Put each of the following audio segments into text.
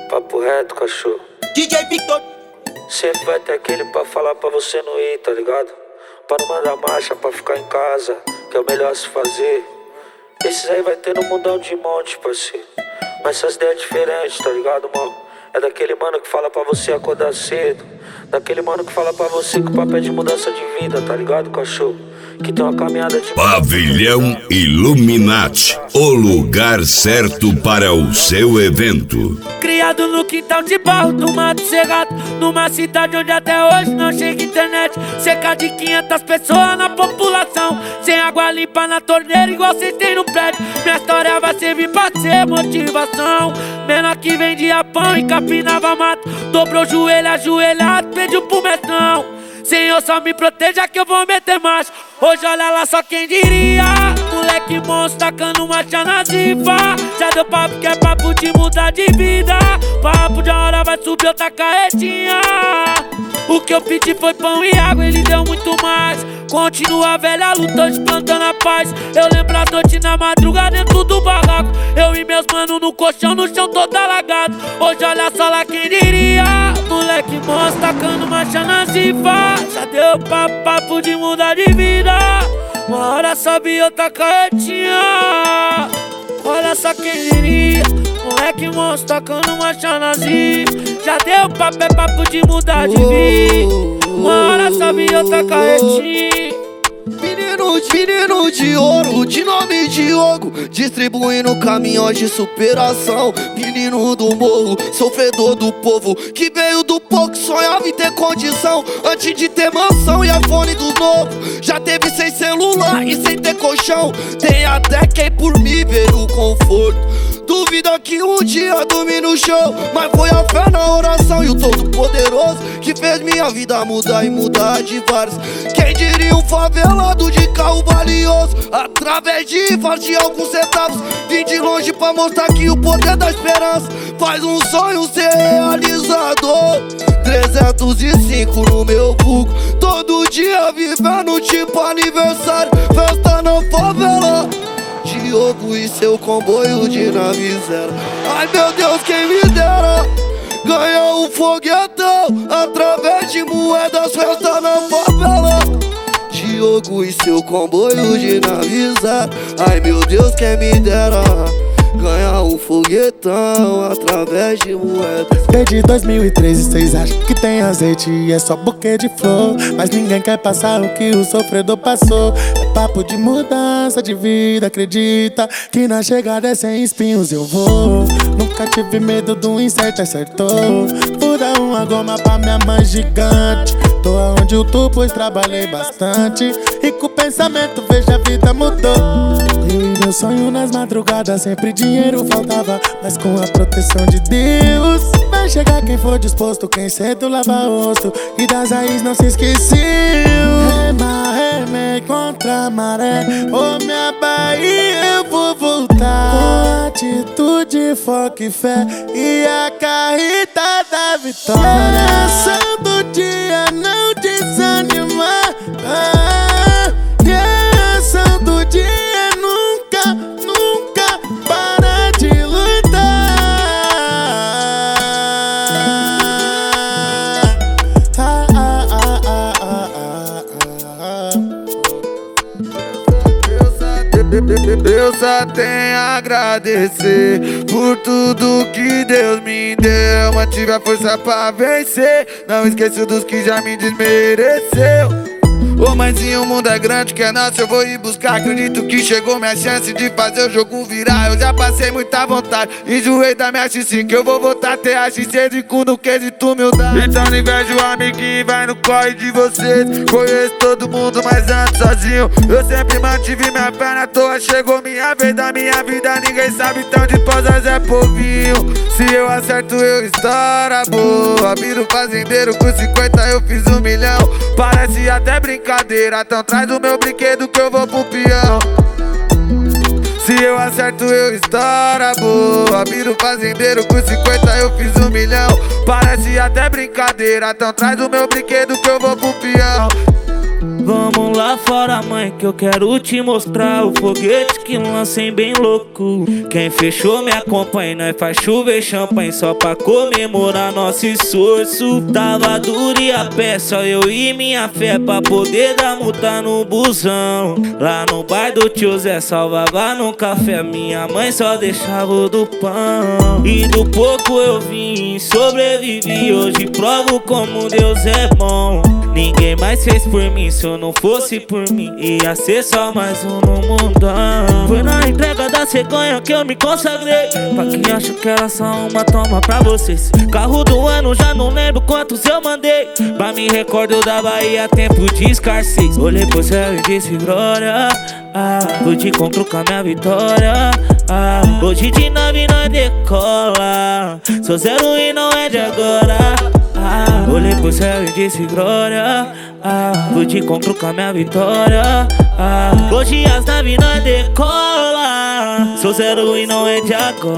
Papo reto, cachorro. DJ Victor. Sempre vai ter aquele pra falar pra você não ir, tá ligado? Pra não mandar marcha, pra ficar em casa, que é o melhor se fazer. Esses aí vai ter no mundão de monte, parceiro. Mas essas ideias diferentes, tá ligado, mano? É daquele mano que fala pra você acordar cedo. Daquele mano que fala pra você que o papo é de mudança de vida, tá ligado, cachorro? Que tem uma caminhada de... Pavilhão Illuminati, o lugar certo para o seu evento. Criado no quintal de barro, do mato cerrado, numa cidade onde até hoje não chega internet. Cerca de 500 pessoas na população, sem água limpa na torneira igual cês tem no prédio. Minha história vai servir pra ser motivação. Menor que vendia pão e capinava mato, dobrou o joelho ajoelhado, pediu pro metrão: Senhor, só me proteja que eu vou meter marcha. Hoje olha lá só quem diria, moleque monstro tacando marcha na zifa. Já deu papo que é papo de mudar de vida. Papo de uma hora vai subir outra carretinha. O que eu pedi foi pão e água, ele deu muito mais. Continua a velha luta, hoje plantando a paz. Eu lembro a noite na madrugada dentro do barraco, eu e meus manos no colchão, no chão todo alagado. Hoje olha só lá quem diria, moleque monstro tacando marcha na zifa. Já deu papo de mudar de vida. Uma hora sobe outra carretinha. Olha só quem diria, moleque monstro tacando marcha na zifa. Já deu papo de mudar de vida. Uma hora sobe outra carretinha. Menino de ouro, de nome Diogo, distribuindo caminhões de superação. Menino do morro, sofredor do povo, que veio do pouco, sonhava em ter condição. Antes de ter mansão e iPhone do novo, já teve sem celular e sem ter colchão. Tem até quem por mim ver o conforto. Duvida que um dia dormi no chão, mas foi a fé na oração e o Todo-Poderoso que fez minha vida mudar e mudar de vários. Quem diria um favelado de carro valioso, através de rifas de alguns centavos. Vim de longe pra mostrar que o poder da esperança faz um sonho ser realizado. 305 no meu buco, todo dia vivendo tipo aniversário, festa na favela. Diogo e seu comboio de nave zero. Ai meu Deus, quem me dera ganhar um foguetão através de moedas, festa na favela. Diogo e seu comboio de nave zero. Ai meu Deus, quem me dera ganhar um foguetão através de moedas. Desde 2013 cês acham que tem azeite e é só buquê de flor, mas ninguém quer passar o que o sofredor passou. É papo de mudança de vida, acredita que na chegada é sem espinhos eu vou. Nunca tive medo do incerto, acertou. Vou dar uma goma pra minha mãe gigante. Tô aonde eu tô, pois trabalhei bastante, e com o pensamento vejo a vida mudou. Eu e meu sonho nas madrugadas, sempre dinheiro faltava, mas com a proteção de Deus vai chegar quem for disposto, quem cedo lava o rosto e das raízes não se esqueceu. Remei contra a maré, ô minha Bahia eu vou voltar. Com atitude, foco e fé e a carreta da vitória. Oração do dia, não desanimar. Oração do dia, nunca para de lutar. Eu só tenho a agradecer por tudo que Deus me deu. Mantive a força pra vencer, não esqueço dos que já me desmereceu. Ô mãezinho, o mundo é grande, que é nosso, eu vou ir buscar. Acredito que chegou minha chance de fazer o jogo virar. Eu já passei muita vontade, enjoei da minha X5, que eu vou voltar a ter a X6 de cu no quesito humildade. Então não invejo o amiguinho, vai no corre de vocês. Conheço todo mundo, mas ando sozinho. Eu sempre mantive minha fé na toa, chegou minha vez da minha vida. Ninguém sabe tão de posas é povinho. Se eu acerto eu estoura boa. Viro fazendeiro, com 50 eu fiz 1 milhão. Parece até brincadeira, então traz o meu brinquedo que eu vou pro peão. Se eu acerto eu estoura boa. Viro fazendeiro, com 50 eu fiz 1 milhão. Parece até brincadeira, então traz o meu brinquedo que eu vou pro peão. Vamos lá fora, mãe, que eu quero te mostrar o foguete que lancem bem louco. Quem fechou me acompanha, nós faz chover champanhe só pra comemorar nosso esforço. Tava duro e a pé, só eu e minha fé pra poder dar multa no busão. Lá no bar do tio Zé salvava no café, minha mãe só deixava o do pão. E do pouco eu vim, sobrevivi, hoje provo como Deus é bom. Ninguém mais fez por mim, se eu não fosse por mim ia ser só mais um no mundão. Foi na entrega da cegonha que eu me consagrei. Pra quem acha que era só uma, toma pra vocês. Carro do ano, já não lembro quantos eu mandei. Pra me recordo da Bahia, tempo de escassez. Olhei pro céu e disse glória, hoje encontro com a minha vitória. Hoje de nave nós decola, sou zero e não é de agora. Olhei pro céu e disse glória, hoje encontro com a minha vitória. Hoje as naves nós decola, sou zero e não é de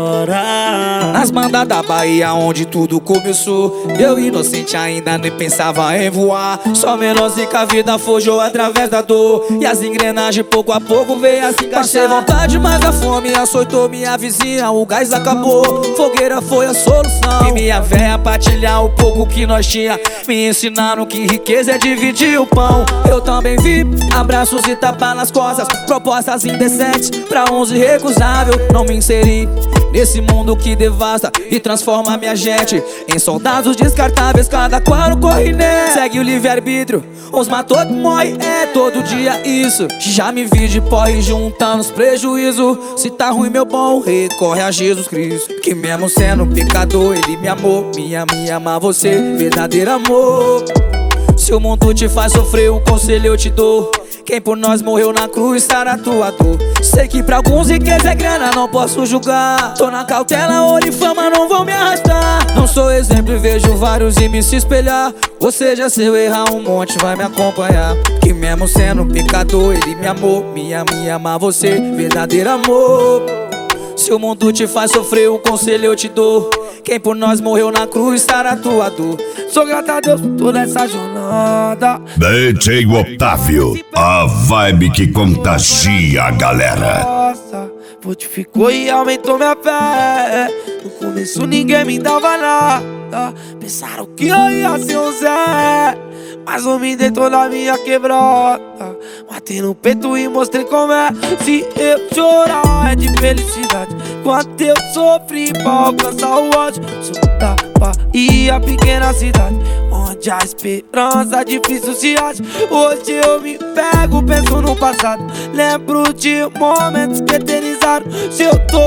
agora. Nas bandas da Bahia onde tudo começou, eu inocente ainda nem pensava em voar. Só menorzinho que a vida forjou através da dor, e as engrenagens pouco a pouco veio a se encaixar. Passei vontade, mas a fome açoitou minha vizinha. O gás acabou, fogueira foi a solução. E minha véia partilhar o pouco que nós tinha. Me ensinaram que riqueza é dividir o pão. Eu também vi abraços e tapas nas costas, propostas indecentes pra uns irrecusável. Não me inseri nesse mundo que devasta e transforma minha gente em soldados descartáveis, cada qual corre nele. Segue o livre-arbítrio, uns matou que morre, é todo dia isso. Já me vi de porre juntando os prejuízos. Se tá ruim meu bom, recorre a Jesus Cristo, que mesmo sendo pecador ele me amou. Me ama você, verdadeiro amor. Se o mundo te faz sofrer, um conselho eu te dou: quem por nós morreu na cruz está na tua dor. Sei que pra alguns riqueza é grana, não posso julgar. Tô na cautela, ouro e fama não vão me arrastar. Não sou exemplo e vejo vários e me se espelhar. Ou seja, se eu errar um monte vai me acompanhar, que mesmo sendo pecador ele me amou. Me ama você, verdadeiro amor. Se o mundo te faz sofrer, um conselho eu te dou: quem por nós morreu na cruz está na tua dor. Sou grato a Deus por toda essa jornada. DJ Otávio, a vibe que contagia a galera. Nossa, fortificou e aumentou minha fé. No começo ninguém me dava nada, pensaram que eu ia ser um Zé, mas eu me dei toda a minha quebrada. Matei no peito e mostrei como é. Se eu chorar é de felicidade, quanto eu sofri pra alcançar o ódio. Sou da Bahia, pequena cidade, onde a esperança difícil se acha. Hoje eu me pego, penso no passado, lembro de momentos que eternizaram. Se eu tô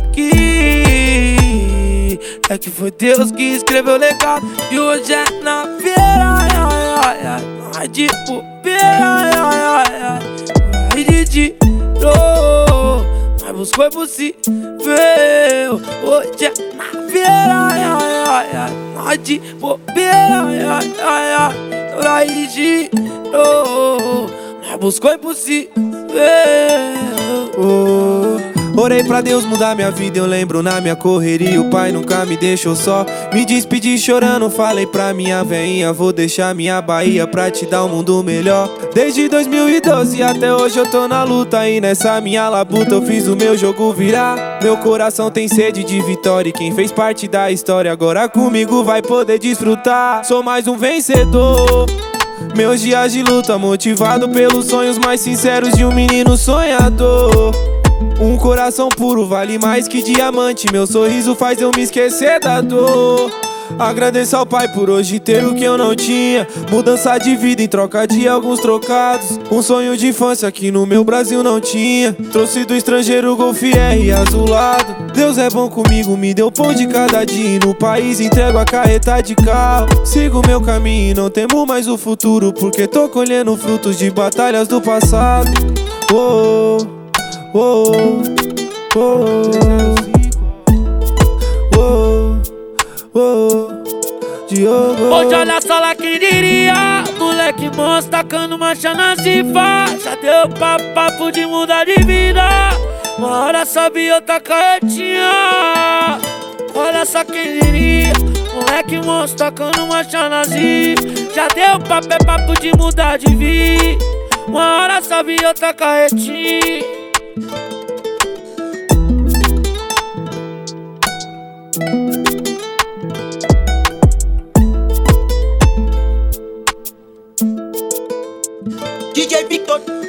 aqui, é que foi Deus que escreveu o legado. E hoje é na feira, nós de bobeira, nós de tiro, nós buscou impossível. Hoje é na feira, nós de bobeira, nós de tiro, nós buscou impossível. Orei pra Deus mudar minha vida, eu lembro na minha correria o pai nunca me deixou só. Me despedi chorando, falei pra minha veinha: vou deixar minha Bahia pra te dar um mundo melhor. Desde 2012 até hoje eu tô na luta, e nessa minha labuta eu fiz o meu jogo virar. Meu coração tem sede de vitória, e quem fez parte da história agora comigo vai poder desfrutar. Sou mais um vencedor, meus dias de luta motivado pelos sonhos mais sinceros de um menino sonhador. Um coração puro vale mais que diamante, meu sorriso faz eu me esquecer da dor. Agradeço ao pai por hoje ter o que eu não tinha, mudança de vida em troca de alguns trocados. Um sonho de infância que no meu Brasil não tinha, trouxe do estrangeiro Golf R azulado. Deus é bom comigo, me deu pão de cada dia, e no país entrego a carreta de carro. Sigo meu caminho e não temo mais o futuro, porque tô colhendo frutos de batalhas do passado. Oh, oh, oh, oh, oh, Diogo. Hoje olha só lá quem diria, moleque monstro tacando mancha na cifa. Já deu papo de mudar de vida, uma hora sobe outra caetinha. Olha só quem diria, moleque monstro tacando mancha na cifa. Já deu papo de mudar de vida. Uma hora sobe e outra carretinha. DJ Victor.